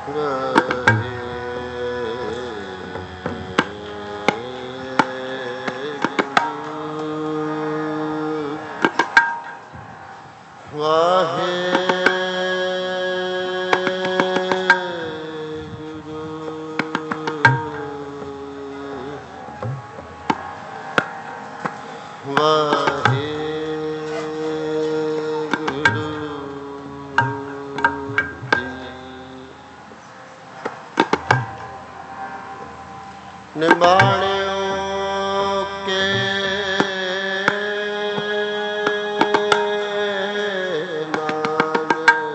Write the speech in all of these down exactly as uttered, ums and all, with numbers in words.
ਨਿਬਾਣਿਓ ਕੇ ਨਾਮ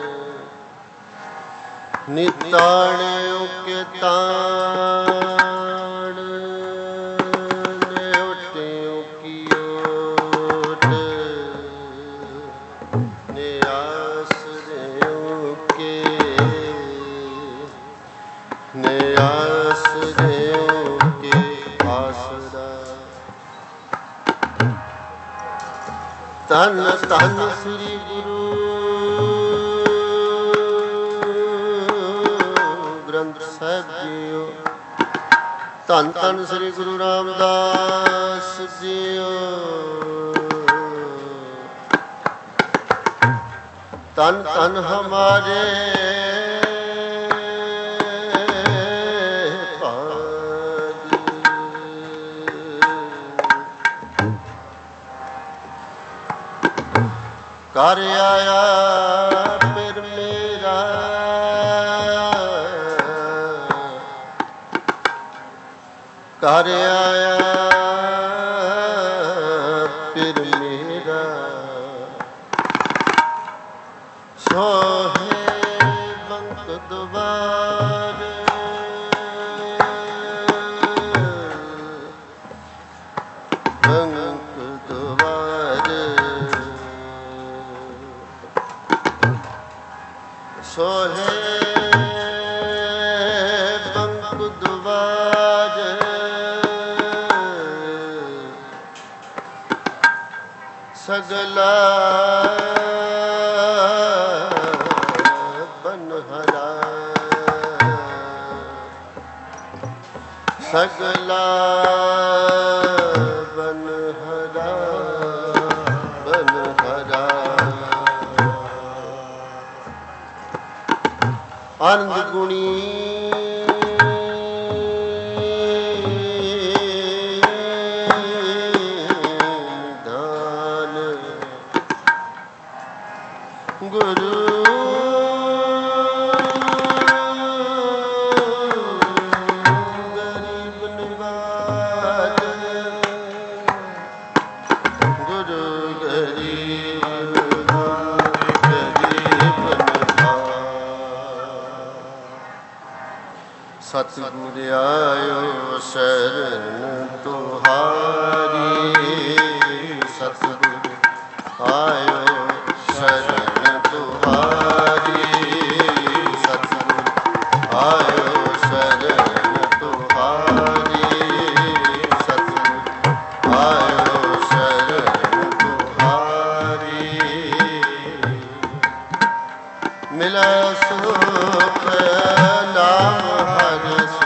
ਨਿਤਾਣਿਓ ਕੇ ਤਾਣ ਨਿਉਟਿਓ ਕੀ ਓਟ ਨਿਆਸਰਿਓ ਕੇ ਨਿਆਸਰਿਓ ਧੰਨ ਧੰਨ ਸ੍ਰੀ ਗੁਰੂ ਗ੍ਰੰਥ ਸਾਹਿਬ ਜੀਓ। ਧੰਨ ਧੰਨ ਸ੍ਰੀ ਗੁਰੂ ਰਾਮਦਾਸ ਜੀਓ। ਧੰਨ ਧੰਨ ਹਮਾਰੇ ਘਰ ਆਇਆ ਫਿਰ ਮੇਰਾ ਘਰ ਆਇਆ ਫਿਰ ਮੇਰਾ ਸੋਹੇ ਬੰਕ ਦੁਬਾਰ ਬੰਕ ਦੁਬਾਰ ਸੋਹੇ ਬੰਕ ਦੁਬਾਰ ਸਗਲਾ ਬਨਹਰਾ ਸਗਲਾ ਬਨਹਰਾ ਬਨਹਰਾ ਆਨੰਦ ਗੁਣੀ ਦਾਨ ਗੁਰੂ ਗਰੀਬ ਨਿਵਾਜ ਗੁਰੂ ਗਰੀਬ ਗਰੀਬ ਸਤਿਗੁਰ ਆਇਓ ਸ਼ਰਨ ਤੁਹਾਰੀ ਸਤਿਗੁਰ ਆਇਓ ਸ਼ਰਨ ਤੁਹਾਰੀ ਸਤਿਗੁਰ ਆਇਓ ਸ਼ਰਨ ਤੁਹਾਰੀ ਸਤਿਗੁਰ ਆਇਓ ਸ਼ਰਨ ਤੁਹਾਰੀ ਮਿਲੈ ਸੁਖ ਨਾਮ ਹਰਿ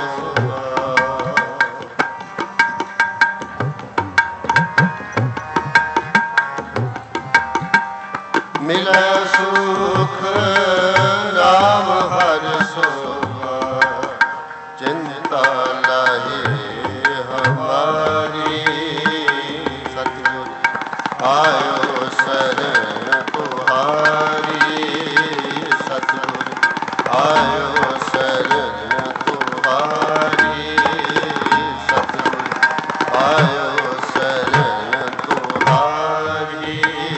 ਮਿਲੈ ਸੁਖ ਨਾਮ ਹਰਿ ਸੋਵਾ ਚਿੰਤਾ ਲਾਹੇ ਹਮਾਰੀ ਸਤਿਗੁਰ ਆਇਓ ਸ਼ਰਨ ਤੁਹਾਰੀ ਸਤਿਗੁਰ ਆਇਓ ਸ਼ਰਨ ਤੁਹਾਰੀ ਸਤਿਗੁਰ ਆਇਓ ਸ਼ਰਨ ਤੁਹਾਰੀ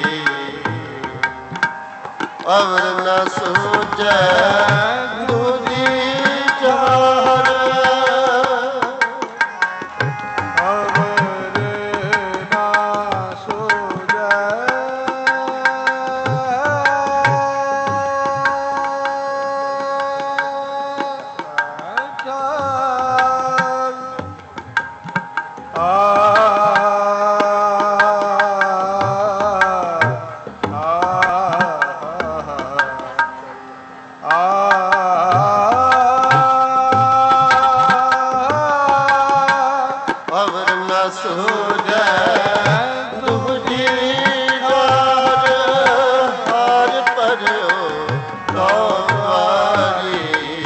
ਅਵਰ ਨ ਸੂਝੈ ਗੁਰੀ ਚਾਰ ਅਵਰ ਨ ਸੂਝੈ ਚਾਰ ਆ ਆ ਸੂਝੈ ਦੂਜੀ ਡਾਰ ਹਰ ਭਰਿਓ ਨੌਵਾਰੀ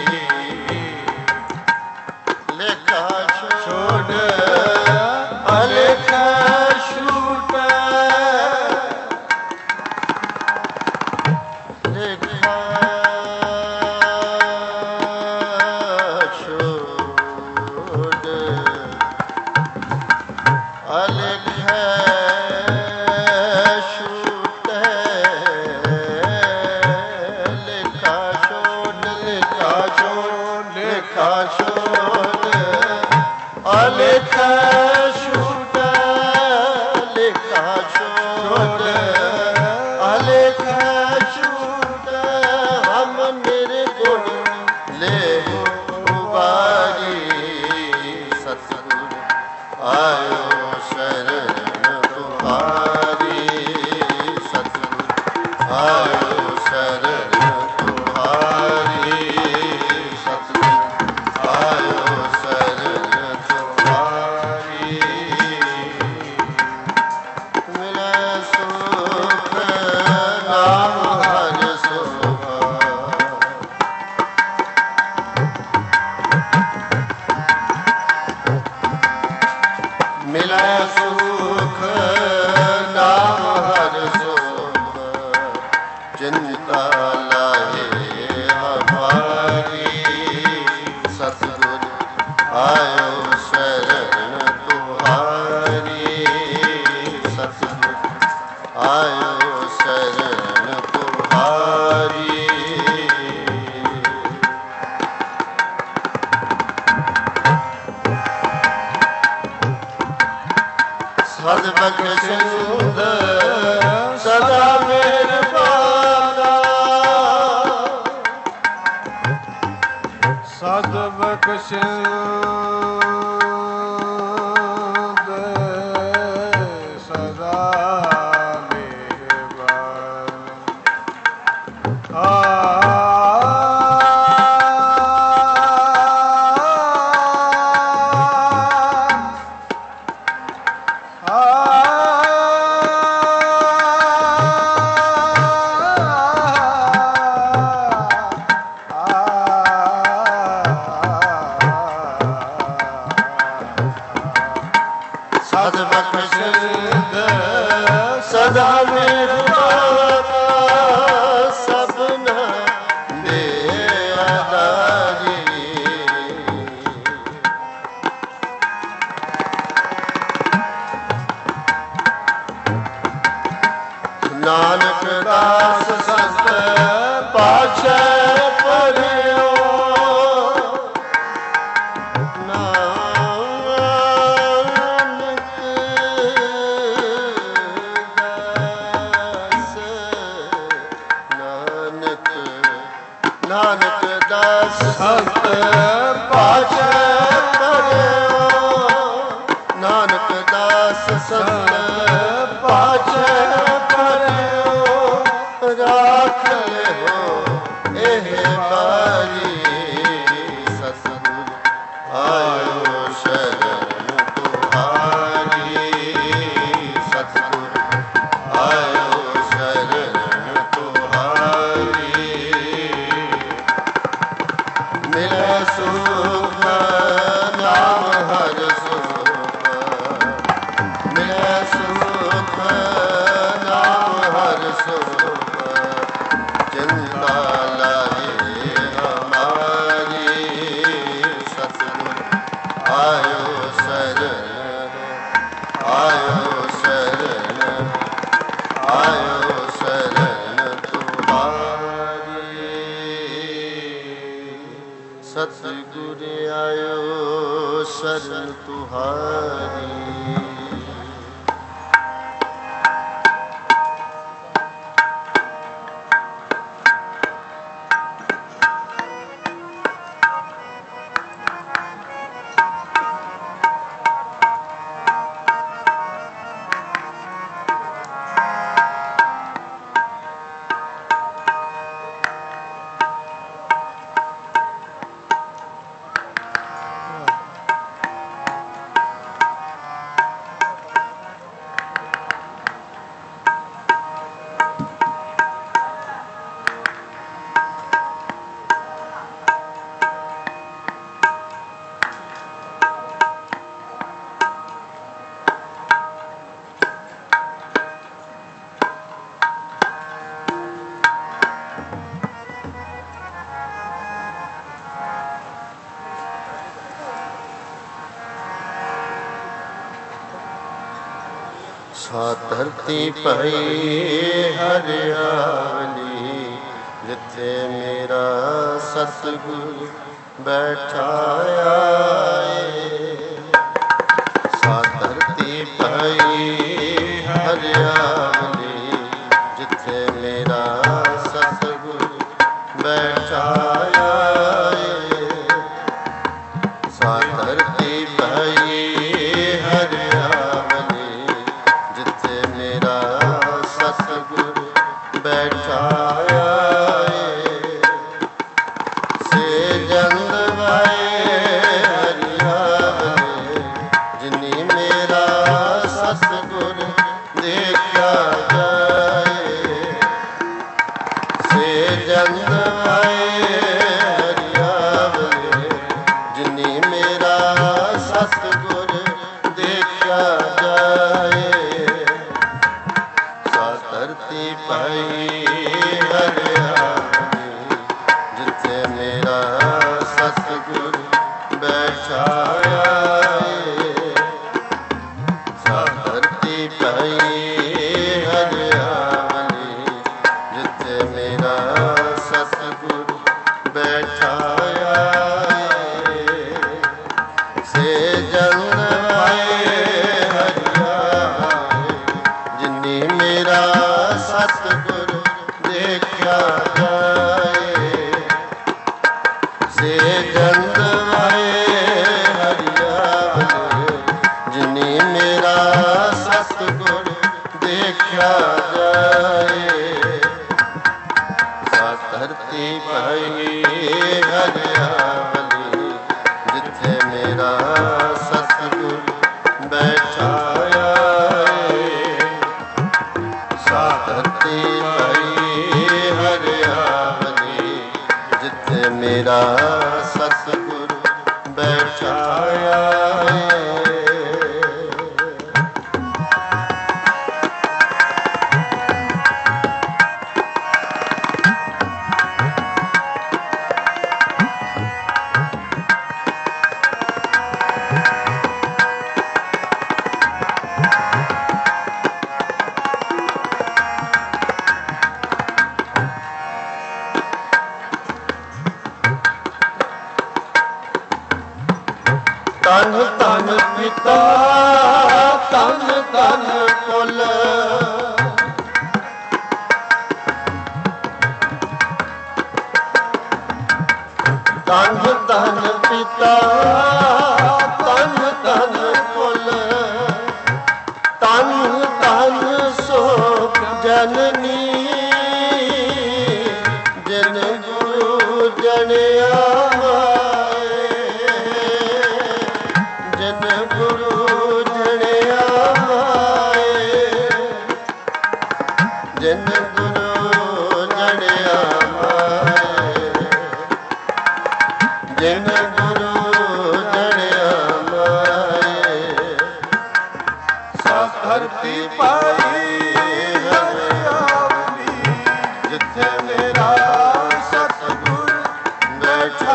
ਲੇਖਾ ਛੋੜ ਅਲੇਖਾ ਛੂਟੈ ਲੇਖਾ ਸਾ ਧਰਤੀ ਪਈ ਹਰਿਆਵਲੀ, ਜਿੱਥੇ ਮੇਰਾ ਸਤਿਗੁਰ ਬੈਠਾਇਆ ਏ। ਸਾ ਧਰਤੀ ਪਈ ਹਰਿਆਵਲੀ, ਜਿੱਥੇ ਮੇਰਾ ਸਤਿਗੁਰ ਬੈਠਾਇਆ ਏ। ਸਾ ਧਰਤੀ ਪਈ ਹਰਿਆਵਲੀ, ਜਿੱਥੇ ਮੇਰਾ ਸਤਿਗੁਰ ਬੈਠਾਇਆ ਏ। ਸੇ ਜੰਦ ਵਾਏ ਹਰਿਆਵਲੀ, ਜਿਨੀ ਮੇਰਾ ਸਤਿਗੁਰ ਦੇਖਿਆ ਜਾਏ। ਸੇ ਜੰਦ ਵਾਏ ਹਰਿਆਵਲੀ, ਜਿਨੀ ਮੇਰਾ ਸਤਿਗੁਰ ਦੇਖਿਆ ਜਾਏ। ਸਾ ਧਰਤੀ ਪਈ ਹਰਿਆਵਲੀ, ਜਿੱਥੇ ਮੇਰਾ ਸਤਿਗੁਰ ਬੈਠਾਇਆ ਏ। ਸਾ ਧਰਤੀ ਪਈ ਹਰਿਆਵਲੀ, ਜਿੱਥੇ ਮੇਰਾ ਸਤਿਗੁਰ ਬੈਠਾਇਆ ਏ। ਸੇ ਜਨ ਵਾਏ ਹਰਿਆਵਲੀ, ਜਿਨੀ ਮੇਰਾ ਸਤਿਗੁਰ ਦੇਖਿਆ ਜਾਏ। ਸੇ ਜਨ ਵਾਏ ਹਰਿਆਵਲੀ, ਜਿਨੀ ਮੇਰਾ ਸਤਿਗੁਰ ਦੇਖਿਆ ਜਾਏ। ਸਾ ਧਰਤੀ ਪਈ ਹਰਿਆਵਲੀ, ਜਿੱਥੇ ਮੇਰਾ ਸਤਿਗੁਰ ਬੈਠਾਇਆ ਏ। ਸਾ ਧਰਤੀ ਪਈ ਹਰਿਆਵਲੀ, ਜਿੱਥੇ ਮੇਰਾ ਸਤਿਗੁਰ ਬੈਠਾਇਆ ਏ। ਧੰਨ ਧੰਨ ਪਿਤਾ ਧੰਨ ਧੰਨ ਕੁਲ, ਧੰਨ ਧੰਨ ਪਿਤਾ ਧੰਨ ਧੰਨ ਕੁਲ, ਧੰਨ ਧੰਨ ਸੋ ਜਨਨੀ, ਜਿਨ ਗੁਰੂ ਜਣਿਆ ਗੁਰੂ ਜਣਿਆ ਮਾਏ। ਜਿਨ ਗੁਰੂ ਜਣਿਆ ਮਾਏ, ਜਿਨ ਗੁਰੂ ਜਣਿਆ ਮਾਏ। ਸਾ ਧਰਤੀ ਪਾਈ ਹਰਿਆਵਲੀ, ਜਿੱਥੇ ਮੇਰਾ ਸਤਿਗੁਰ ਬੈਠਾ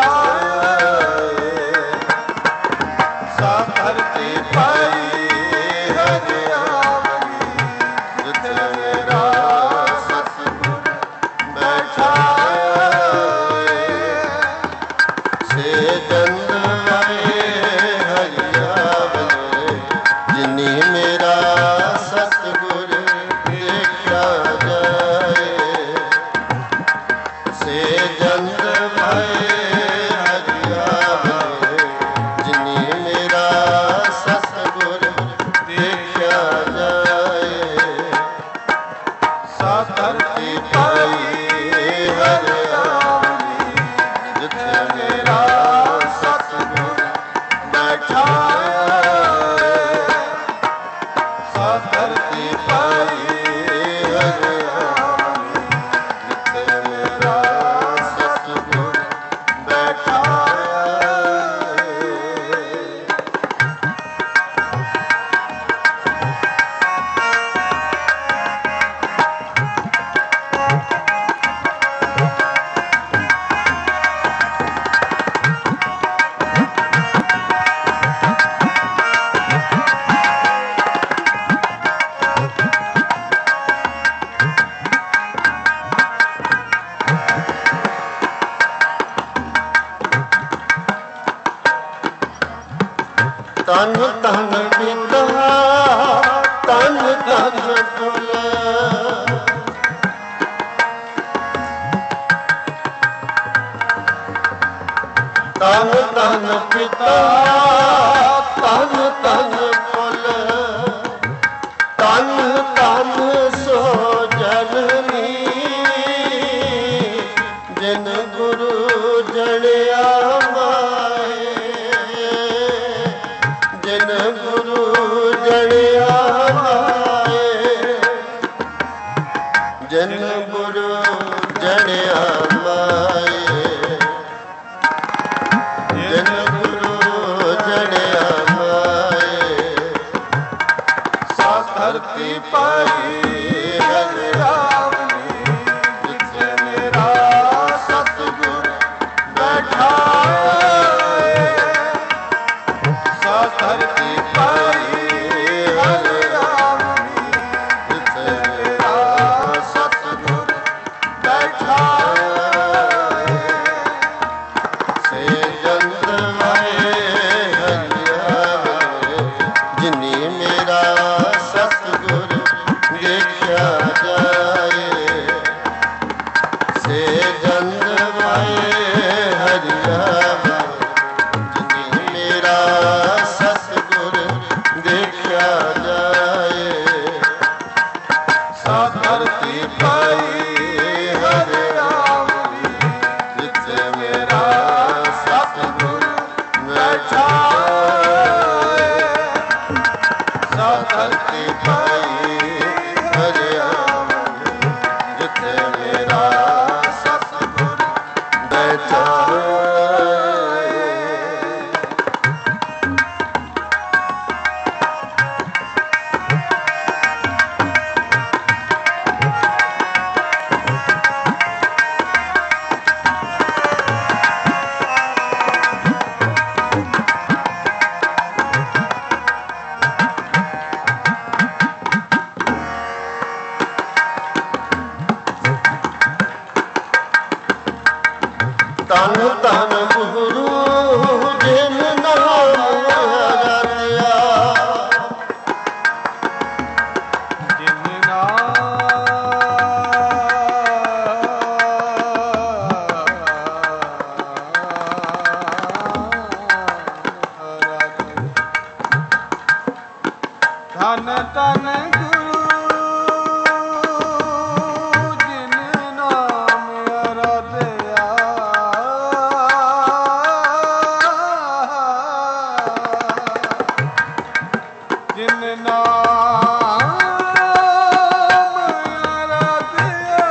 ਤਨ ਤਨ ਪਿਤਾ ਤਨ ਤਨ ਕੁਲ ਤਨ ਤਨ ਪਿਤਾ ਤਨ ਤਨ ਕੁਲ ਤਨ ਤਨ ਸੋ ਜਨਨੀ ਜਿਨ ਗੁਰੂ ਜਣਿਆ ਮਾਏ ਜਿਨ ਗੁਰੂ ਜਣਿਆ ਮਾਏ ਜਿਨ ਗੁਰੂ ਜਣਿਆ ਮਾਏ ਜਿਨ ਗੁਰੂ ਜਣਿਆ ਮਾਏ ਸਾ ਧਰਤੀ ਪਾਈ ਹਰਿ ਰਾਮ ਜੀ ਜਿੱਥੇ ਮੇਰਾ ਸਤਿਗੁਰ ਬੈਠਾ ਸਾ ਧਰਤੀ ਪਾਈ ਹਰਿ ਰਾਮ ਜੀ ਜਿੱਥੇ ਮੇਰਾ ਸਤਿਗੁਰ ਬੈਠਾ ਸੇ ਜੰਤ ਵਾਏ ਹਰਿ ਜਿਨੀ ਮੇਰਾ ਸਤਿਗੁਰ ਦੇਖਿਆ ਜਾਏ ਸੇ ਜੰਤ ਵਾਏ ਹਰਿ ਜਿਨੀ ਮੇਰਾ ਸਤਿਗੁਰ ਦੇਖਿਆ ਜਾਏ ਸਾ ਧਰਤੀ ਪਾਈ ਹਰਿ ਰਾਮ ਜੀ ਜਿੱਥੇ ਮੇਰਾ ਸਤਿਗੁਰ ਬੈਠਾ ਸਾ ਧਰਤੀ ਪਾਈ ਹਰਿ ਰਾਮ ਜਿੱਥੇ ਮੇਰਾ ਸਤਿਗੁਰ ਬੈਠਾ ਤਨ ਤਨ ਗੁਰੂ ਜਿਨ ਨਾਮ ਰਤਿਆ ਜਿਨ ਨਾਮ ਧਨ ਧਨ ਗੁਰੂ ਜਿਨ ਨਾਮ ਰਤਿਆ ਜਿਨ ਨਾਮ ਰਤਿਆ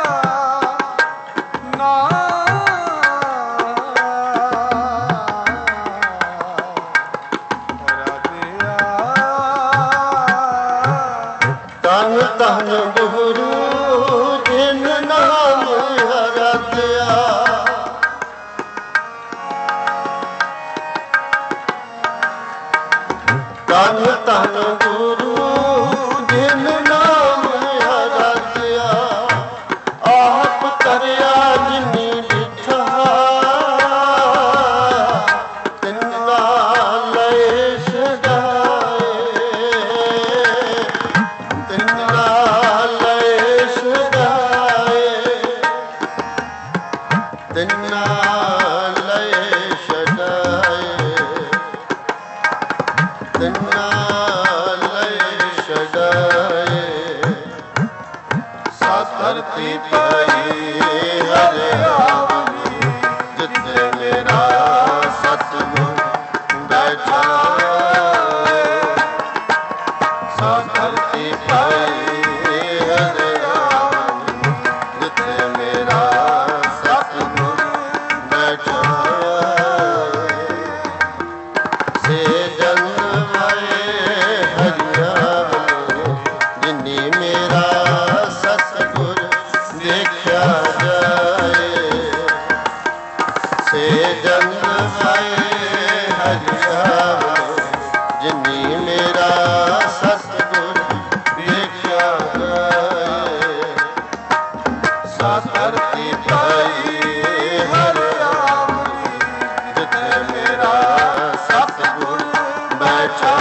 ਤਨ ਤਨ ਗੁਰੂ ਜਿਨ ਨਾਮ ਰਤਿਆ ਤਨ ਤਨ ਗੁਰੂ ਜਿਨ ਨਾਮ ਰਤਿਆ ਆਪ ਤਰਿਆ ਜਿਨੀ ਲਿਖਾ ਤਿੰਨਾ ਲਏ ਛਡਾਏ ਤਿੰਨਾ ਲਏ ਛਡਾਏ ਤਿੰਨਾ ਲਏ ਛਡਾਏ ਤਿੰਨਾ ਲਏ ਛਡਾਏ ਸਾ ਧਰਤੀ ਪਾਈ ਹਰਿ ਰਾਮ ਜੀ ਜਿੱਥੇ ਮੇਰਾ ਸਤਿਗੁਰ ਬੈਠਾ ਸਾ ਧਰਤੀ ਪਾਈ ਹਰਿ ਰਾਮ ਜਿੱਥੇ ਮੇਰਾ ਸਤਿਗੁਰ ਬੈਠਾ ਸੇ ਜਨ ਵਾਏ ਹਰਿ ਰਾਮ ਜਿਨੀ ਮੇਰਾ ਸਤਿਗੁਰ ਦੇਖਿਆ ਜਾਏ ਸੇ ਜਨ ਵਾਏ ਹਰਿ ਰਾਮ ਜਿਨੀ ਮੇਰਾ ਸਤਿਗੁਰ ਦੇਖਿਆ ਜਾਏ ਸਾ ਧਰਤੀ ਪਾਈ ਹਰਿ ਰਾਮ ਜਿੱਥੇ ਮੇਰਾ ਸਤਿਗੁਰ ਬੈਠਾ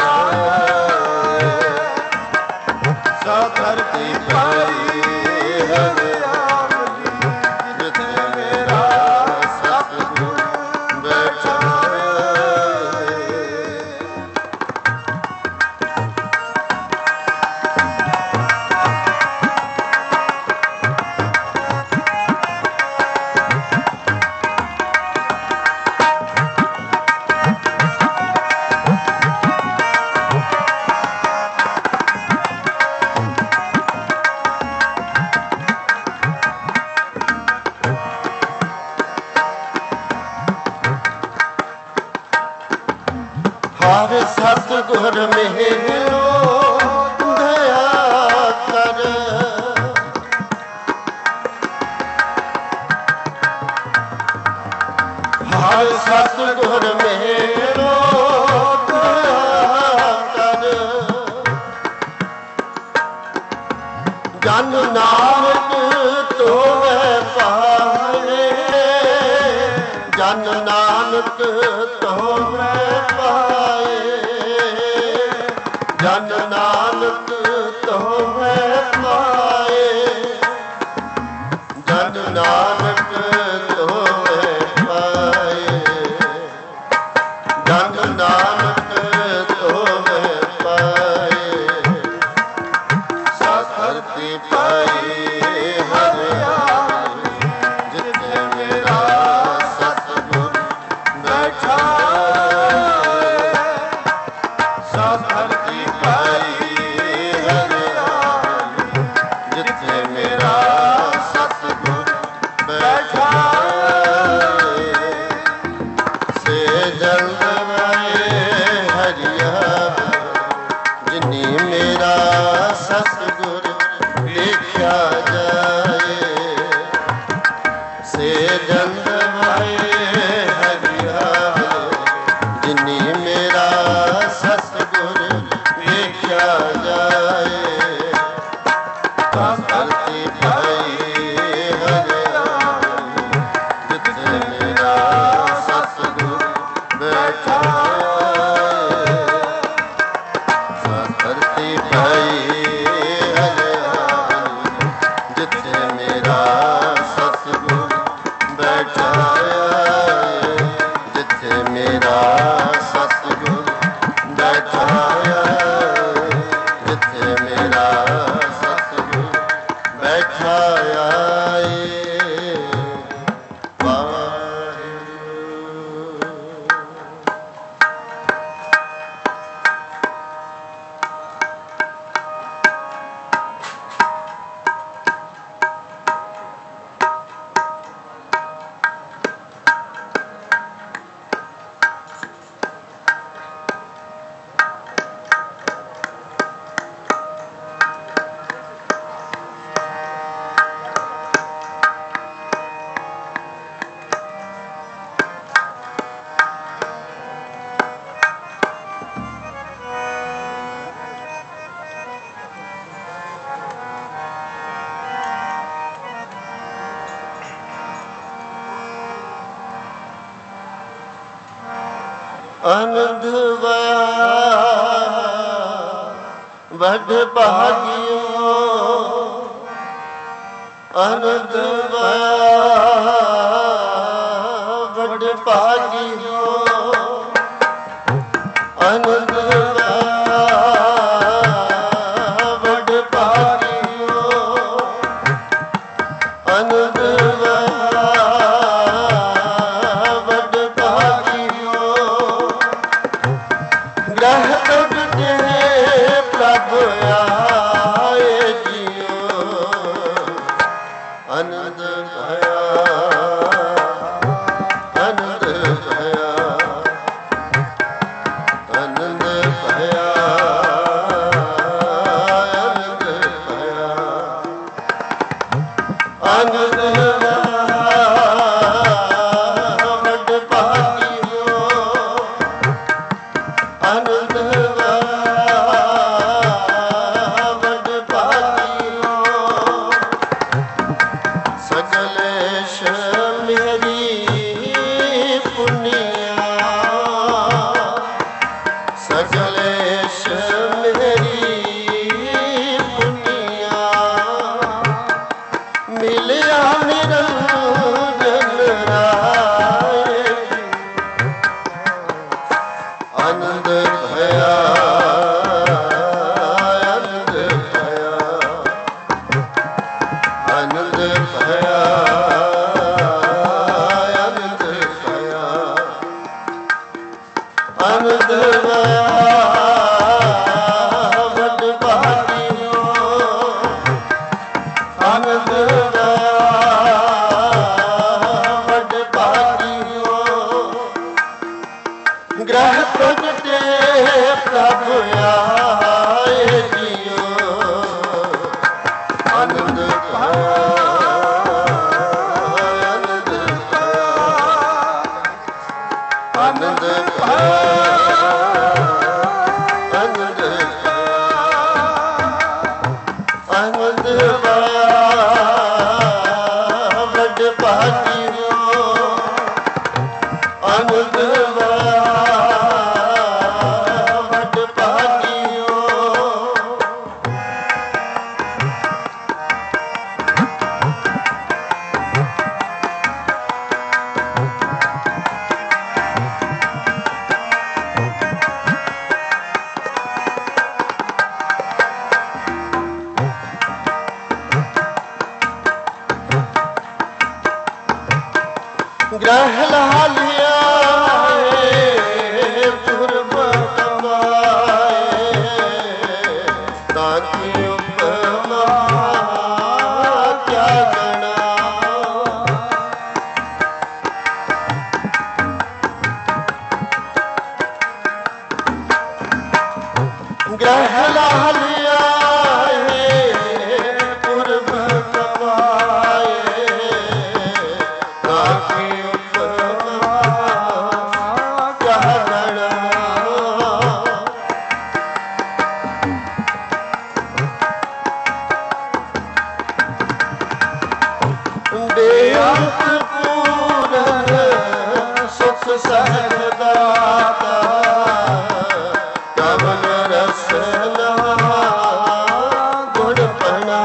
ਸਤਿਗੁਰ ਮਿਹਰੋ ਦਇਆ ਕਰ। ਹਰ ਸਤਿਗੁਰ ਮਿਹਰੋ ਦਇਆ ਕਰ। ਜਨ ਨਾਨਕ ਤੋਹਿ ਪਾਏ, ਜਨ ਨਾਨਕ ਤੋਹਿ ਪਾਏ, ਜਨ ਨਾਨਕ ਤੋਹਿ ਪਾਏ, ਜਨ ਨਾਨਕ ਤੋਹਿ ਪਾਏ, ਜਨ ਨਾਨਕ ਤੋਹਿ ਪਾਏ। ਸਾਖਰਤੀ ਪਾਈ ਹਰਿਆਲੀ, ਜਿੱਥੇ ਮੇਰਾ ਸਤਿਗੁਰ ਬੈਠਾ। ਸਾਖਰਤੀ ਪਾਈ ਹਰਿਆਲੀ, ਜਿੱਥੇ ਮੇਰਾ ਸਤਿਗੁਰ ਬੈਠਾ। ਸੇ ਜਲਦ ਵਾਏ ਹਰਿਆਲੀ, ਜਿਨੀ ਮੇਰਾ ਸਤਿਗੁਰ ਵੇਖਿਆ ਜਾਏ। ਸੇ ਜਲਦ ਵਾਏ ਹਰਿਆਲੀ, ਜਿਨੀ ਮੇਰਾ ਸਤਿਗੁਰ ਵੇਖਿਆ ਜਾਏ। ਸਾਖਰਤੀ ਪਾਈ ਹਰਿਆਲੀ, ਜਿੱਥੇ ਮੇਰਾ ਸਤਿਗੁਰ ਬੈਠਾ। ਸਾਖਰਤੀ ਪਾਈ ਹਰਿਆਲੀ, ਜਿੱਥੇ ਮੇਰਾ ਸਤਿਗੁਰ ਬੈਠਾ। ਜਿੱਥੇ ਮੇਰਾ ਸਤਿਗੁਰ ਬੈਠਾ, ਜਿੱਥੇ ਮੇਰਾ ਸਤਿਗੁਰ ਬੈਠਾ ਏ। ਵਾਹਿਗੁਰੂ। ਅਨੰਦ ਵਇਆ ਵਡ ਭਾਗਿਓ, ਅਨੰਦ ਵਇਆ ਵਡ ਭਾਗਿਓ, ਅਨੰਦ ਵਇਆ ਵਡ ਭਾਗਿਓ, ਅਨੰਦ ਵਇਆ ਵਡ ਭਾਗਿਓ। ਗ੍ਰਹਿ ਤੁਝੇ ਪ੍ਰਭ ਆਏ ਜੀਓ, ਅਨੰਦ ਭਇਆ, ਅਨੰਦ ਭਇਆ, ग्रह प्रगटे प्रभु आए जियो आनंद आनंद आनंद आनंद आनंद बड़ भागियो आनंद बड़ भागियो ग्रह लालिया पूर्व कमाए ताकि उपमा क्या गणा ग्रह लालिया पूर्व कमाए ताकि सुख सहदाता कवन रसना गुणपना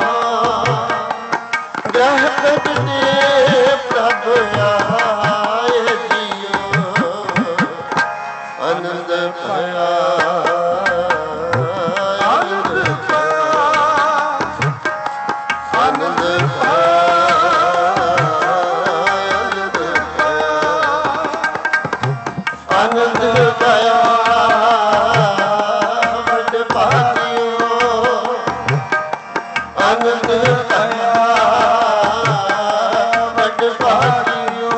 ग्रह प्रगटे प्रभु आए जियो आनंद भया आनंद आनंद आनंद पाया बड़ भागियो आनंद पाया बड़ भागियो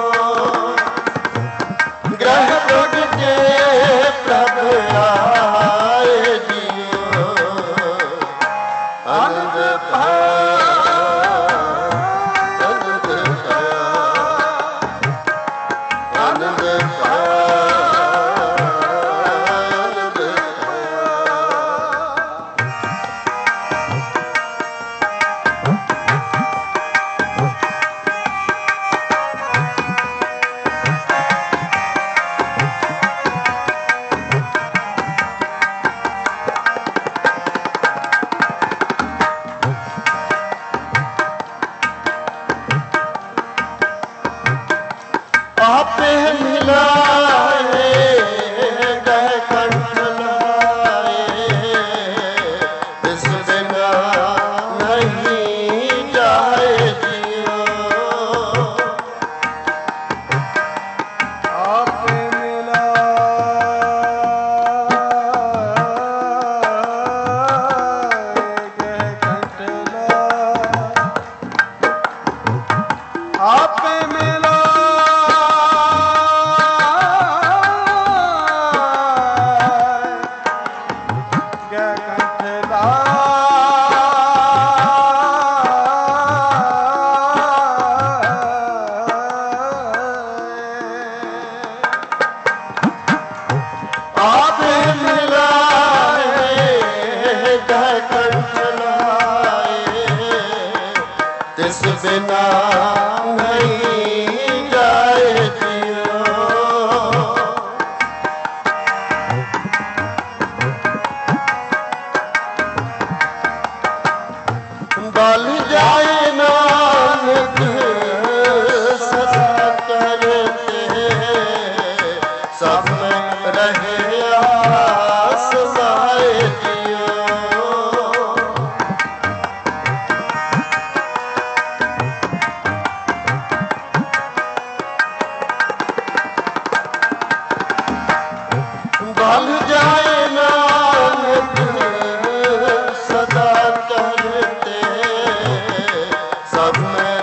ग्रह प्रगटे प्रभु आए जियो आनंद पाया आनंद पाया आनंद पाया आपे मिलाए गह कंठ लाए इस बिना नहीं जाए जियो आपे मिलाए गह कंठ लाए आपे मिला तिस बिना नहीं जाए जियो बल जाए नानक सदा करते सब में रहे आस समाए जियो बल जाए नानक सदा करते सब में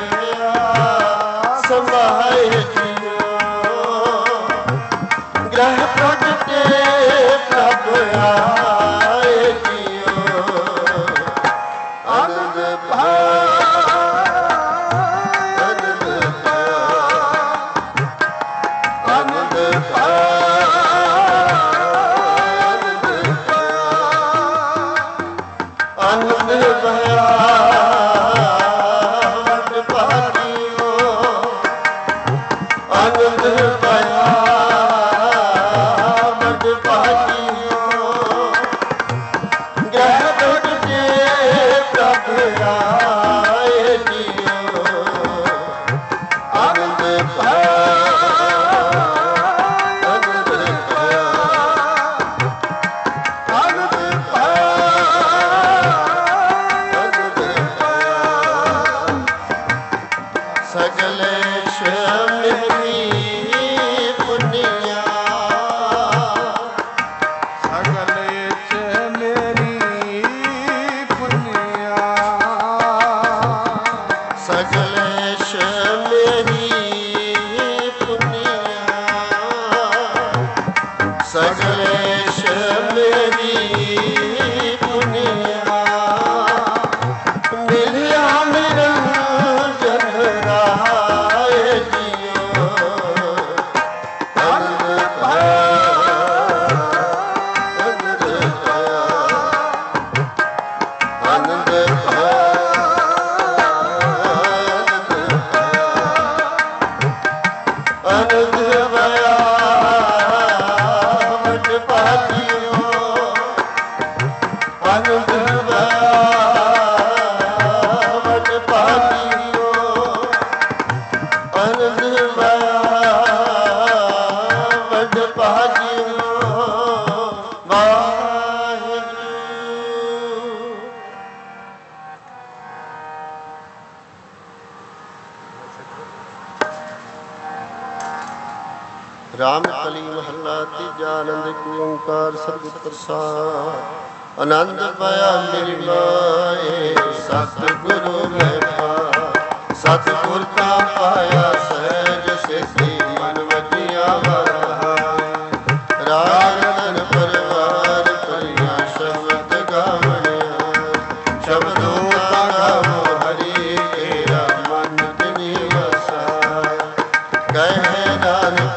रहिया समाए जियो ग्रह ਆਨੰਦ ਪਾਇਆ ਵਡ ਭਾਗੀਓ ਗ੍ਰਹਿ ਦੁੱਖ ਕੇ ਪ੍ਰਭ ਆਏ ਜੀਓ ਆਨੰਦ ਪਾਇਆ ਰਾਮ ਕਲੀ ਮਹੱਲਾ ਤੀਜਾ। ਆਨੰਦ ਇੱਕ ਓੰਕਾਰ ਸਤਿਗੁਰ ਪ੍ਰਸਾਦਿ। ਆਨੰਦ ਪਾਇਆ ਮੇਰੀ ਮਾਏ ਸਤਿਗੁਰੂ ਮੈਂ ਪਾ ਸਤਿਗੁਰ ਕਾ ਪਾਇਆ ਸਹਿਜ ਸਿੱਧੀ ਮਨ ਵਜਿਆ ਵਰਹਾਏ। ਰਾਜ ਰਤਨ ਪਰਿਵਾਰ ਪਰਿਆ ਸ਼ਬਦ ਗਾਵਣਿਆ ਸ਼ਬਦੋ ਕਾ ਗਾਵੋ ਹਰੀ ਤੇਰਾ ਮਨ ਤਿਨੀ ਵਸਾਇਆ। ਕਹੇ ਨਾਨਕ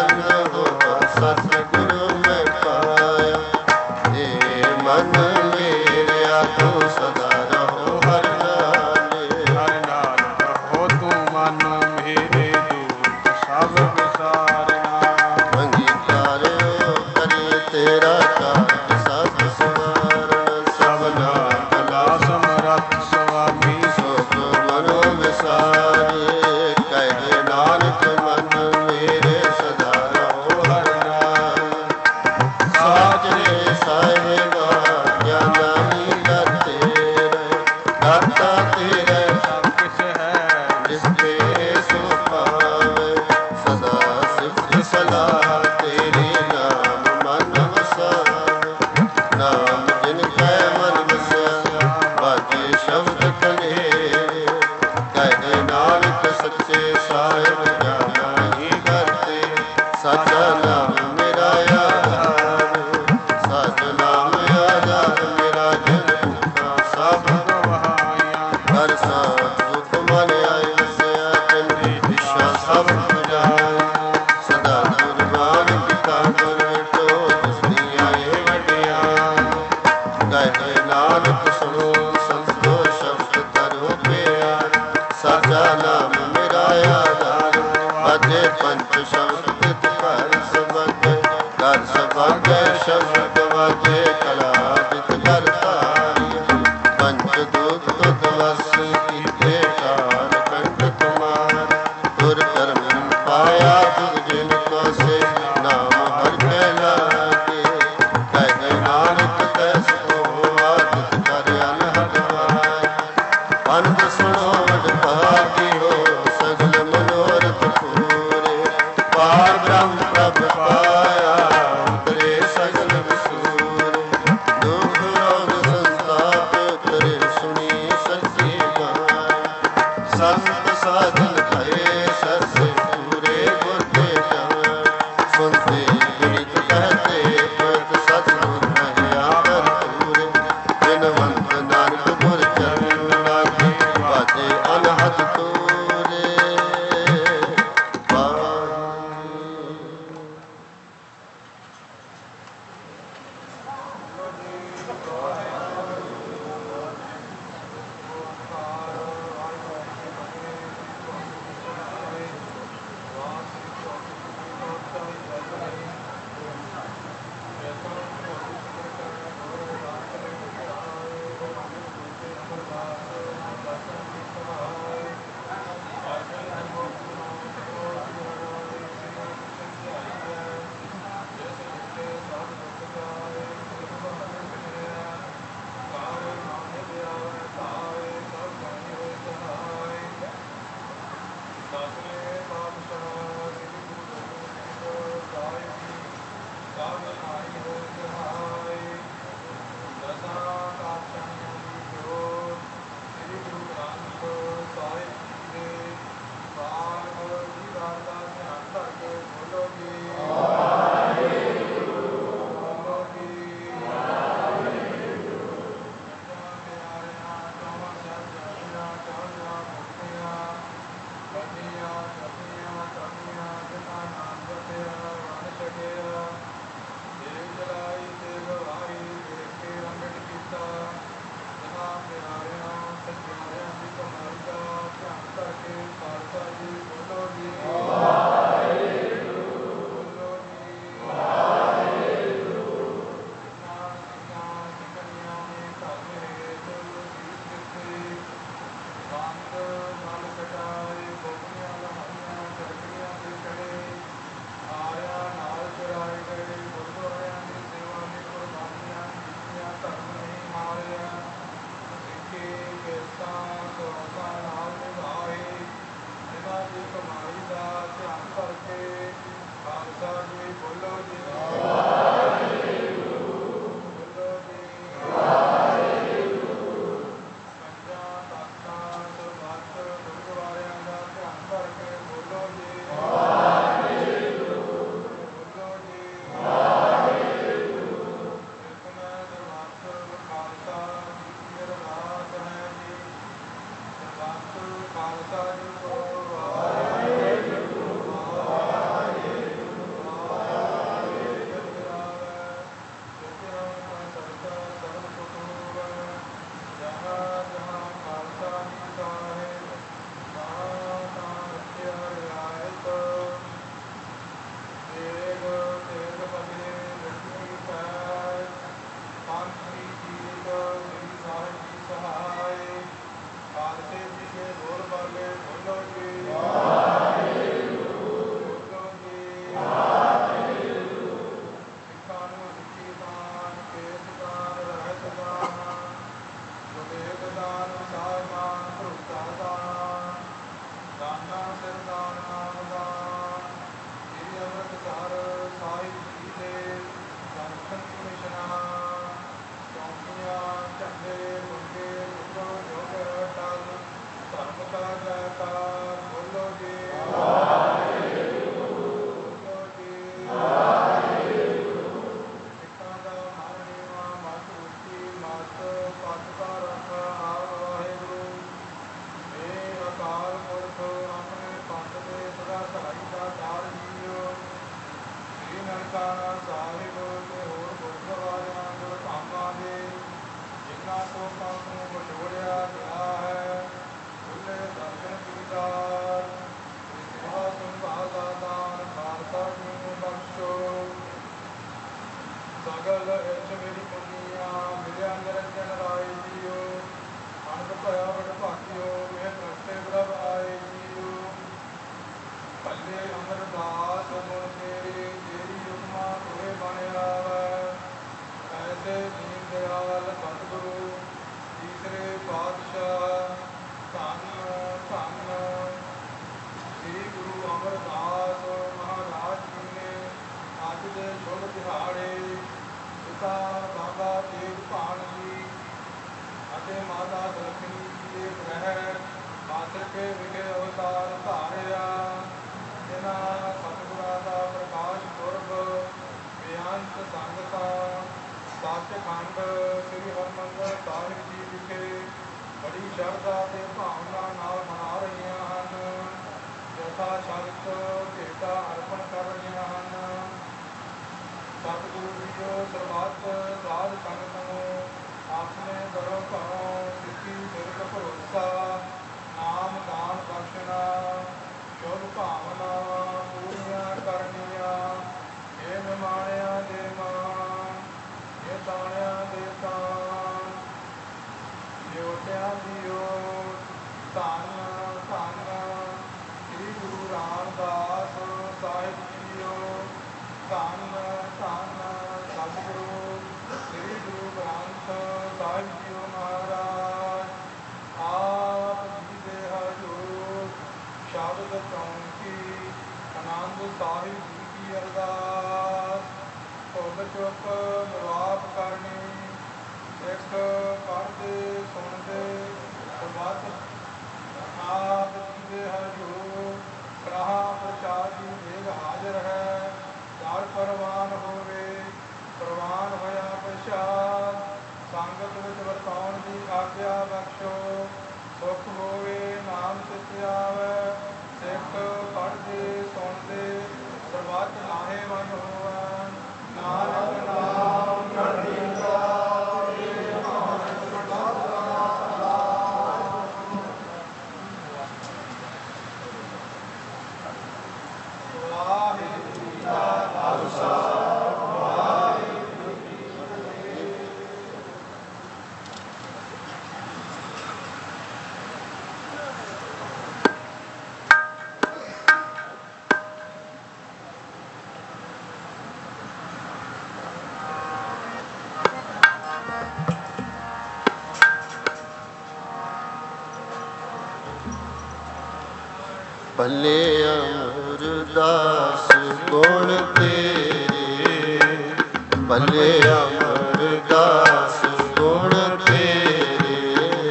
ਸਤਿਗੁਰੂ ਮੈਂ ਪਾਇਆ ਏ ਮਨ ਮੇਰਿਆ ਤੂੰ ਸਦਾ ਰਹੋ ਹਰਿ ਨਾਲੇ। ਹਰਿ ਨਾਲ ਰਹੋ ਤੂੰ ਮਨ ਮੇਰੇ ਦੁੱਖ ਸਭ ਵਿਸਾਰਨਾ। ਅੰਗੀਕਾਰਿਓ ਕਰੀ ਤੇਰਾ ਕਾਜ ਸਭ ਸਵਾਰਨ। ਸਭਨਾ ਕਲਾ ਸਮਰੱਥ ਸੁਆਮੀ ਸੋਖ ਮਨੋ ਵਿਸਾਰੇ। ਕਹੇ ਨਾਨਕ ਮਨ ਮੇਰੇ ਸਦਾ ਰਹੋ ਹਰਿ ਸਾਜਰੇ ਸਾਹਿਬਾ ਗਿਆਨੀ ਤੇਰੇ ਦਾਤਾ ਤੇਰੇ ਸਭ ਕਿਛ ਹੈ ਜਿਸ ਤੇ ਸੋ ਪਾਵੇ। ਸਦਾ ਸਿਫਤ ਸਲਾਹ ਤੇਰੀ ਨਾਮ ਮਨ ਵਸਾਵੇ। ਨਾਮ ਜਿਨ ਕੈ ਮਨ ਵਸਿਆ ਬਾਜੇ ਸ਼ਬਦ ਕਲੇਰੇ। ਕਹੇ ਨਾਨਕ ਸੱਚੇ ਸਾਹਿਬ ਜਾਣਾ ਹੀ ਕਰਤੇ। ਸਾਚਾ ਨਾਮ ਮੇਰਾ ਆਧਾਰ ਸਚ ਨਾਮ ਆਧਾਰ ਮੇਰਾ ਜਨ ਭੁੱਖਾ ਸਭ ਗਵਾਇਆ। ਹਰ ਸਾਥ ਸੁਖ ਮਨ ਆਇ ਵਸਿਆ ਚੰਦੀ ਦਿਸ਼ਾ ਸਭ ਪੁਜਾਇਆ। ਸਦਾ ਗੁਰਬਾਨ ਪਿਤਾ ਗੁਰ ਟੋ ਜਿਸਨੀ ਆਏ ਵਡਿਆਈ। ਕਹੇ ਨਾਨਕ ਸੁਣੋ ਸੰਤੋ ਸ਼ਬਦ ਤਰੋ ਪਿਆਰ। ਸਾਚਾ ਨਾਮ ਮੇਰਾ ਆਧਾਰ ਬਾਜੇ ਪੰਚ ਸ਼ਬਦ ਤਿਤ ਘਰ ਸਬਕ ਘਰ ਸਭਾਗੈ ਸ਼ਬਦ ਵਾਜੇ ਕਲਾ ਜਿਤ ਘਰ ਧਾਰੀ। ਪੰਚ ਦੁਖ ਤੁਧ ਵਸ ਕੀਤੇ ਕਾਲ ਕੰਠ ਤੁਮਾਰ। ਤੁਰ ਕਰਮ ਪਾਇਆ ਤੁਧ ਜਿਨ ਕੋ ਸੇ ਨਾਮ ਹਰਿ ਕੈ ਲਾਗੇ। ਕਹੇ ਨਾਨਕ ਤੈਸ ਕੋ ਆਦਿਤ ਕਰ ਅਨਹਦ ਮਾਇਆ। ਅਨੰਦ ਸੁਣੋ ਵਡ ਭਾਗਿਓ ਸਗਲ ਮਨੋਰਥ ਪੂਰੇ। ਪਾਰ ਬ੍ਰਹਮ ਪ੍ਰਭ ਪਾਇਆ ਉਤਰੇ ਸਗਲ ਵਿਸੂਰੇ। ਦੁਖ ਰੋਗ ਸੰਤਾਪ ਉਤਰੇ ਸੁਣੀ ਸੱਚੀ ਬਾਣੀ। ਸੰਤ ਸਾਧਨ ਭਏ ਸਰਸੇ ਪੂਰੇ ਗੁਰ ਕੇ ਜਾਣੇ। ਸਗਲ ਇੱਛ ਮੇਰੀ ਪੁੰਨੀਆ ਮਿਲਿਆ ਨਿਰੰਜਨ ਰਾਏ ਜੀਓ ਅਨੰਦ ਭਇਆ ਬੜ ਭਾਗਿਓ ਇਹ ਦਰਸ਼ੇ ਪ੍ਰਭ ਆਏ ਜੀਓ ਭੱਲੇ ਅਮਰਦਾਸ ਗੁਣ ਤੇਰੇ ਤੇਰੀ ਉਤਮਾ ਤੋਏ ਬਣ ਆਵੈ ਐਸੇ ਦੀਨ ਦਿਆਲ ਸਤਿਗੁਰੂ ਤੀਸਰੇ ਪਾਤਸ਼ਾਹ ਧੰਨ ਧੰਨ ਸ੍ਰੀ ਗੁਰੂ ਅਮਰਦਾਸ ਮਹਾਰਾਜ ਜੀ ਨੇ ਅੱਜ ਦੇ ਸ਼ੁਭ ਦਿਹਾੜੇ ਪਿਤਾ ਬਾਬਾ ਤੇਗ ਬਹਾਦਰ ਜੀ ਅਤੇ ਮਾਤਾ ਸੁਲੱਖਣੀ ਜੀ ਦੇ ਗ੍ਰਹਿ ਮਾਤਰਕੇ ਵਿਖੇ ਅਵਤਾਰ ਧਾਰਿਆ। ਇਹਨਾਂ ਸਤਿਗੁਰਾਂ ਦਾ ਪ੍ਰਕਾਸ਼ ਪੁਰਬ ਬੇਅੰਤ ਸੰਗਤਾਂ ਸੱਚਖੰਡ ਸ੍ਰੀ ਹਰਿਮੰਦਰ ਸਾਹਿਬ ਜੀ ਵਿਖੇ ਬੜੀ ਸ਼ਰਧਾ ਅਤੇ ਭਾਵਨਾ ਨਾਲ ਮਨਾ ਰਹੀਆਂ ਹਨ। ਯਥਾ ਸ਼ਕਤ ਭੇਟਾਂ ਅਰਪਣ ਕਰ ਰਹੀਆਂ ਹਨ। ਸਤਿਗੁਰੂ ਜੀਓ ਸਰਬੱਤ ਸਾਧ ਸੰਗਤ ਨੂੰ ਆਪਣੇ ਦਰੋਂ ਘਰੋਂ ਸਿੱਖੀ ਸਿਰਕ ਭਰੋਸਾ ਨਾਮ ਦਾਨ ਬਖਸ਼ਣਾ ਸ਼ੁਭ ਭਾਵਨਾ ਪੂਰੀਆਂ ਕਰਨੀਆਂ। ਇਹ ਨਿਮਾਣਿਆਂ ਦੇ ਮਾਣ ਇਹ ਤਾਣਿਆਂ ਦੇ ਤਾਣ ਜੋਟਿਆਂ ਦੀ ਓਟ ਧੰਨ ਧੰਨ ਸ੍ਰੀ ਗੁਰੂ ਰਾਮਦਾਸ ਸਾਹਿਬ ਜੀਓ ਧੰਨ ਧੰਨ ਸਤਿਗੁਰੂ ਸ੍ਰੀ ਗੁਰੂ ਗ੍ਰੰਥ ਸਾਹਿਬ ਜੀਓ ਮਹਾਰਾਜ ਆਪ ਜੀ ਦੇ ਹਜ਼ੂਰ ਸ਼ਬਦ ਚੌਂਕੀ ਆਨੰਦ ਸਾਹਿਬ ਜੀ ਕੀ ਅਰਦਾਸ ਭੁੱਲ ਚੁੱਕ ਨਵਾਬ ਕਰਨੀ ਇੱਕ ਪੜ੍ਹਦੇ ਸੁਣਦੇ ਸਰਬੱਤ ਆਪ ਜੀ ਦੇ ਹਜ਼ੂਰ ਕਰਾਹਾ ਪ੍ਰਚਾਰ ਦੀ ਵੇਗ ਹਾਜ਼ਰ ਹੈ। ਦਰ ਪ੍ਰਵਾਨ ਹੋਵੇ ਪ੍ਰਵਾਨ ਹੋਇਆ ਪ੍ਰਸ਼ਾਦ ਸੰਗਤ ਵਿੱਚ ਵਰਤਾਉਣ ਦੀ ਆਗਿਆ ਬਖਸ਼ੋ। ਸੁਖ ਹੋਵੇ ਨਾਮ ਚਿਤ ਆਵੈ ਸਿੱਖ ਪੜ੍ਹਦੇ ਸੁਣਦੇ ਸਰਬੱਤ ਲਾਹੇਵੰਦ ਹੋਵਨ। ਨਾਨਕ ਨਾਮ ਚੜ੍ਹਦੀ ਕਲਾ ਭਲੇ ਅਮਰਦਾਸ ਗੁਣ ਤੇਰੇ ਭਲੇ ਅਮਰਦਾਸ ਗੁਣ ਤੇਰੇ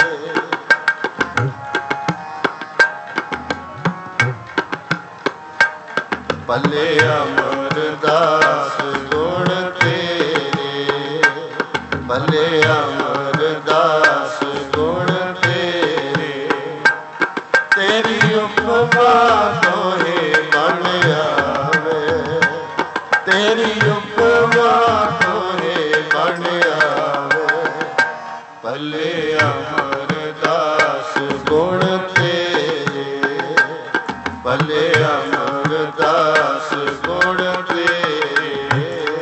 ਭਲੇ ਅਮਰਦਾਸ ਗੁਣ ਤੇਰੇ ਭਲੇ ਅਮਰਦਾਸ ਗੁਣ ਤੇਰੇ ਤੇਰੀ ਉਪਮਾ ਤੋਹੇ ਬਣ ਆਵੇ ਤੇਰੀ ਉਪਮਾ ਤੋਹੇ ਬਣ ਆਵੇ ਭਲੇ ਅਮਰਦਾਸ ਗੁਣ ਤੇਰੇ ਭਲੇ ਅਮਰਦਾਸ ਗੁਣ ਤੇਰੇ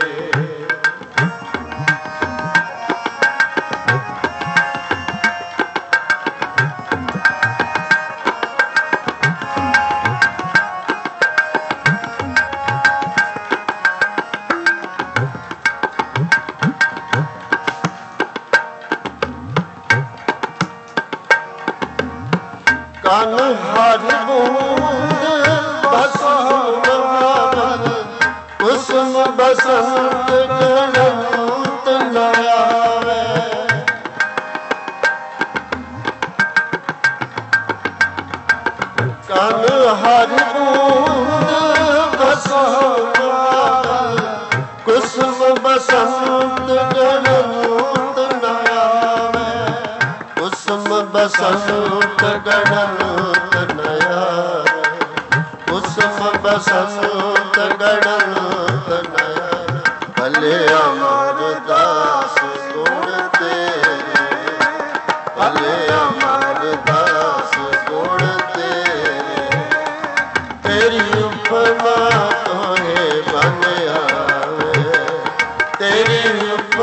ਕਨ ਹਰ ਬੂੰਦ ਬਸੰਤ ਮਨ ਕੁਸਮ ਬਸੰਤ ਗਣਤ ਨ ਆਵੇ ਕਨ ਹਰ ਬੂੰਦ ਬਸੰਤ ਮਨ ਕੁਸਮ ਬਸੰਤ ਗਣਤ ਨ ਆਵੇ ਕੁਸਮ ਬਸੰਤ ਗਣਤ ਨ ਆਵੇ ਕੁਸਮ ਬਸੰਤ ਗਣਤ ਨ ਆਵੇ ਭਲੇ ਅਮਰਦਾਸ ਗੁਣ ਤੇਰੇ ਭਲੇ ਅਮਰਦਾਸ ਗੁਣ ਤੇਰੇ ਤੇਰੀ ਉਪਮਾ ਤੋਹੇ ਬਣ ਆਵੇ ਤੇਰੀ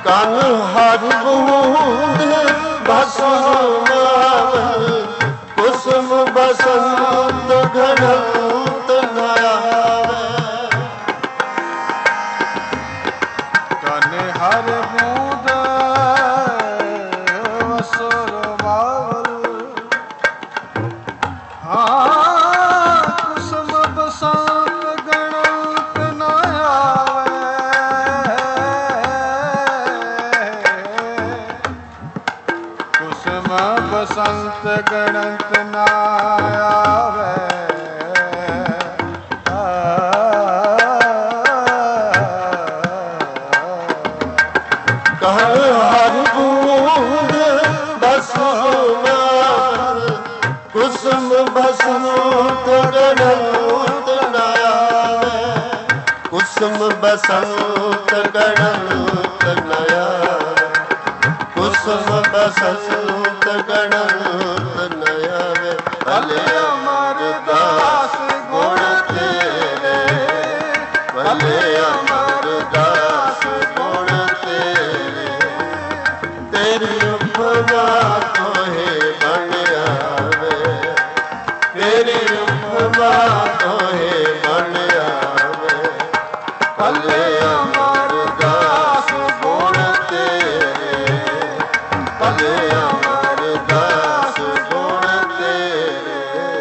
ਕਨ ਹਰ ਬੂੰਦ ਬਸ ਮਾਵਲ ਕੁਸਮ ਬਸੰਤ ਘੜੰਤ ਨ ਆਵੇ ਕਨ ਹਰ ਬੂੰਦ ਵਸਰ ਮਾਵਲ ਹਾਂ ਕੁਸਮ ਬਸੰਤ ਗਣੰਤ ਨ ਆਵੇ ਕੁਸਮ ਬਸੰਤ ਗਣੰਤ ਨ ਆਵੇ ਕਹਨ ਹਰ ਬੂੰਦ ਬਸ ਮਾਵਲ ਕੁਸਮ ਬਸੰਤ ਗਣੰਤ ਨ ਆਵੇ ਕੁਸਮ ਬਸੰਤ ਗਣੰਤ ਨ ਆਵੇ ਕੁਸਮ ਬਸੰਤ ਗਣੰਤ ਨ ਆਵੇ ਭਲੇ ਅਮਰਦਾਸ ਗੁਣ ਤੇਰੇ ਭਲੇ ਅਮਰਦਾਸ ਗੁਣ ਤੇਰੇ ਤੇਰੀ ਉਪਮਾ ਤੋਹੇ ਬਣ ਆਵੇ ਤੇਰੀ ਉਪਮਾ ਤੋਹੇ ਬਣ ਆਵੇ ਭਲੇ ਅਮਰਦਾਸ ਗੁਣ ਤੇਰੇ ਭਲੇ ਅਮਰਦਾਸ ਗੁਣ ਤੇਰੇ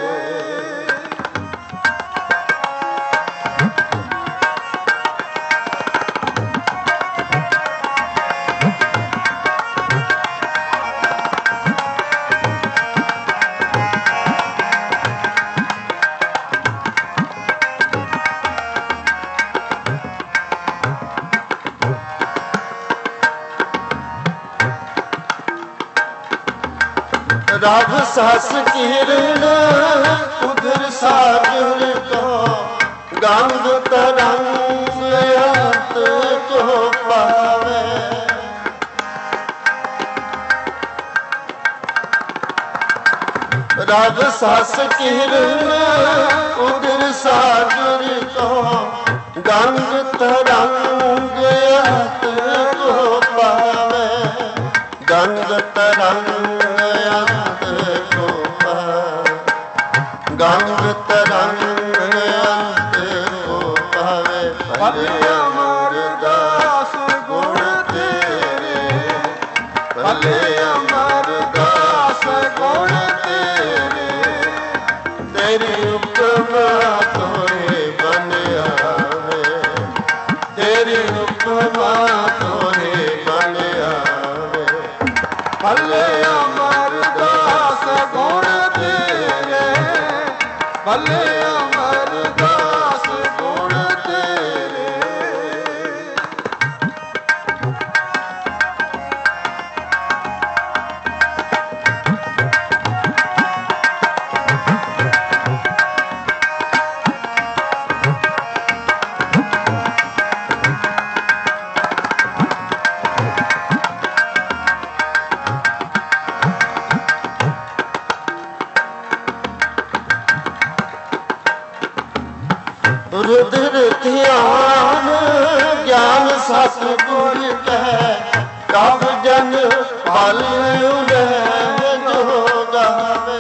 राग सास किरण उधर सागर को गंग तरंग अंत को पावे राग सास किरण उधर सागर को गंग तरंग अंत को पावे गंग तरंग गंग तरंग अंत को पावे भले अमरदास गुण तेरे भले अमरदास गुण तेरे तेरी उपमा तोरे बन आवे तेरी उपमा तोरे बन आवे भले अमरदास गुण तेरे भले अमरदास गुण तेरे रुद्र ध्यान ज्ञान सतगुर कह कब जन फल जो गावे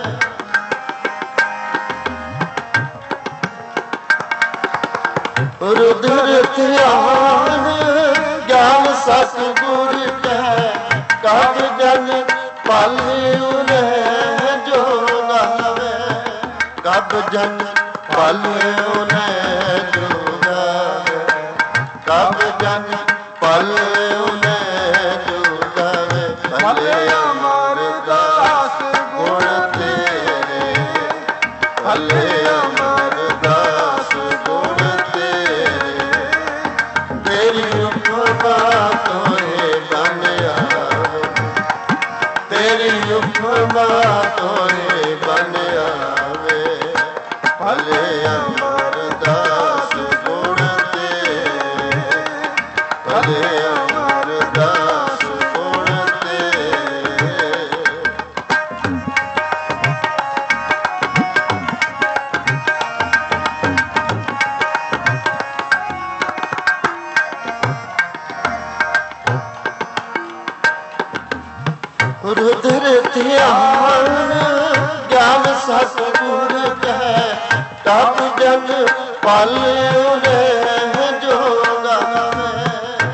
रुद्र ध्यान ज्ञान सतगुर कह कब जन फल जो गावे कब जन फल उन्हें जो गावे कब जन फल उन्हें जो गावे भले अमरदास गुण तेरे भले अमरदास गुण तेरे तेरी उपमा तोरे बन आवे तेरी उपमा तोरे बन आवे भले अमरदास गुण तेरे भले अमरदास गुण तेरे रुद्र ध्यान ज्ञान सतगुर कह तब जन पल उन्हें जो गावे।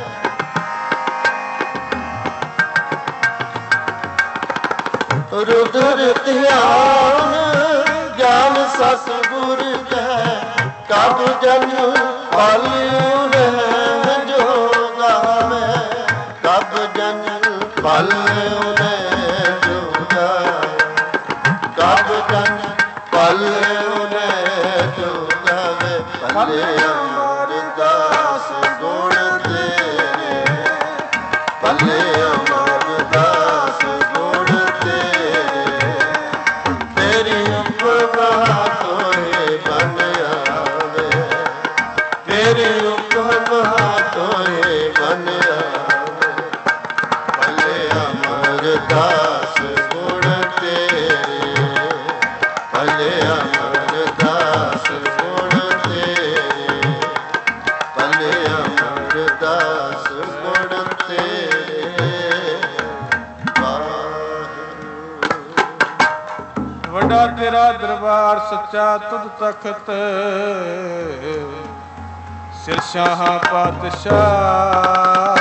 रुद्र ध्यान ज्ञान सतगुर कह तब जन पल उन्हें जो गावे। तब जन पल उन्हें जो गावे। तब जन पल उन्हें जो गावे। भले अमरदास गुण तेरे। भले अमरदास गुण तेरे। तेरी उपमा तोहे बन आवे। तेरी उपमा तोहे बन आवे। भले अमरदास गुण तेरे। भले अमरदास गुण तेरे। भले अमरदास गुण तेरे। ਵਾਹਿਗੁਰੂ। ਵੱਡਾ ਤੇਰਾ ਦਰਬਾਰ ਸੱਚਾ ਤੁਧ ਤਖਤ ਸਿਰਸ਼ਾਹ ਪਾਤਸ਼ਾਹ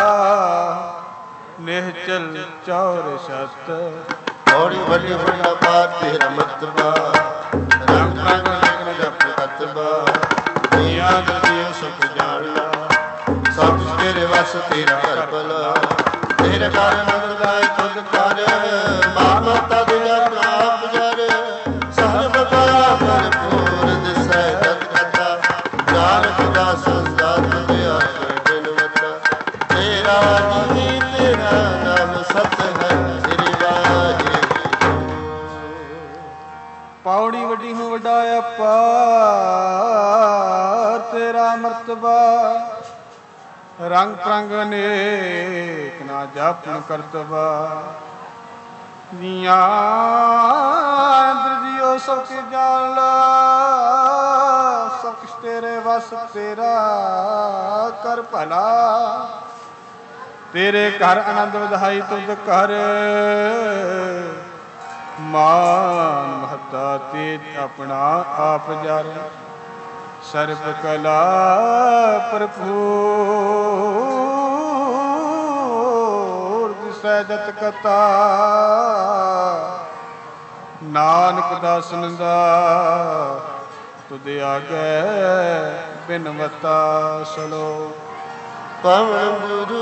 ਨਿਹਚਲ ਚੌਰ ਛਤ। ਔੜੀ ਵੱਡੀ ਵੱਡਾ ਬਾਤ ਤੇਰਾ ਮਤਬਾ। ਰੰਗ ਰੰਗ ਰੰਗ ਜਪ ਕਤਬਾ। ਦੁਨੀਆ ਦਰਦੀਓ ਸੁਖ ਜਾਣਿਆ। ਸਭ ਤੇਰੇ ਵਸ ਤੇਰਾ ਘਰ ਭਲਾ। ਤੇਰੇ ਘਰ ਨੰਦ ਲਾਇ ਤੁਧ ਕਰ। ਮਾਂ ਮਾਤਾ ਦਿਆ ਆਪ ਜਰ। ਸਰਬ ਦਾ ਭਰਪੂਰ ਦਿਸੈ ਜਤ ਕਥਾ। ਨਾਨਕ ਦਾ ਸੰਸਾ ਤੁਧ ਆਏ ਬਿਨਵਤਾ। ਤੇਰਾ ਜੀ ਤੇਰਾ ਨਾਮ ਸਤ ਹੈ ਸ੍ਰੀ ਵਾਹਿਗੁਰੂ। ਪੌੜੀ ਵੱਡੀ ਹੂੰ ਵੱਡਾ ਅਪਾਰ ਤੇਰਾ ਮਰਤਬਾ। ਰੰਗ ਪ੍ਰੰਗ ਅਨੇਕ ਨਾ ਜਾਪਨ ਕਰਤਬਾ। ਨੀਆਂ ਇੰਦਰ ਜੀਓ ਸਭ ਕੇ ਜਾਣ ਲਾ। ਸਭ ਕੁਛ ਤੇਰੇ ਵਸ ਤੇਰਾ ਕਰ ਭਲਾ। ਤੇਰੇ ਘਰ ਆਨੰਦ ਵਧਾਈ ਤੁਧ ਕਰ। ਮਾਨ ਮਹਤਾ ਤੇਜ ਆਪਣਾ ਆਪ ਜਰ। ਸਰਬ ਕਲਾ ਭਰਪੂਰ ਦਿਸੈ ਜਤ ਕਥਾ। ਨਾਨਕ ਦਾਸਨ ਦਾ ਤੁਧ ਆਗੇ ਬਿਨਵਤਾ ਸਲੋ। ਪਵਨ ਗੁਰੂ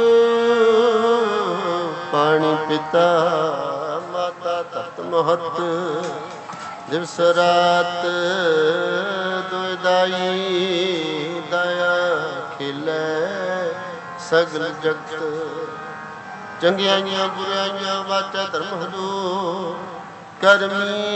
ਪਾਣੀ ਪਿਤਾ ਮਾਤਾ ਤਤ ਮਹਤ। ਦਿਵਸ ਰਾਤ ਦੁਇ ਦਾਈ ਦਇਆ ਖਿਲੇ ਸਗਲ ਜਗਤ। ਚੰਗਿਆਈਆਂ ਬੁਰਾਈਆਂ ਵਾਚਾ ਧਰਮ ਹਦੂਰ। ਕਰਮੀ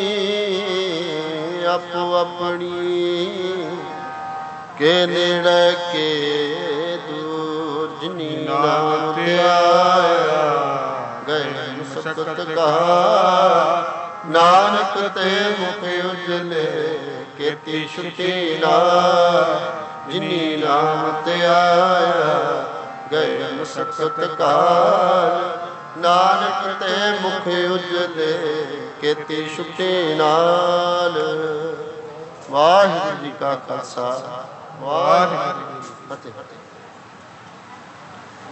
ਆਪੋ ਆਪਣੀ ਕੇ ਨੇੜੇ ਕੇ ਦੂਰ। ਜਿਨੀ ਨਾਮ ਤੇ ਆਇਆ ਗਏ ਮੁਸਕਤ ਕਾ। ਨਾਨਕ ਤੇ ਮੁਖ ਉਜਲੇ ਕੀਤੀ ਛੁਟੀ ਨਾਲ। ਜਿਨੀ ਨਾਮ ਤੇ ਆਇਆ ਗਏ ਮੁਸਕਤ ਕਾਲ। ਨਾਨਕ ਤੇ ਮੁਖ ਉਜਲੇ ਕੀਤੀ ਛੁਟੀ ਨਾਲ। ਵਾਹਿਗੁਰੂ ਜੀ ਕਾ ਖਾਲਸਾ ਵਾਹਿਗੁਰੂ ਜੀ ਕੀ ਫਤਿਹ।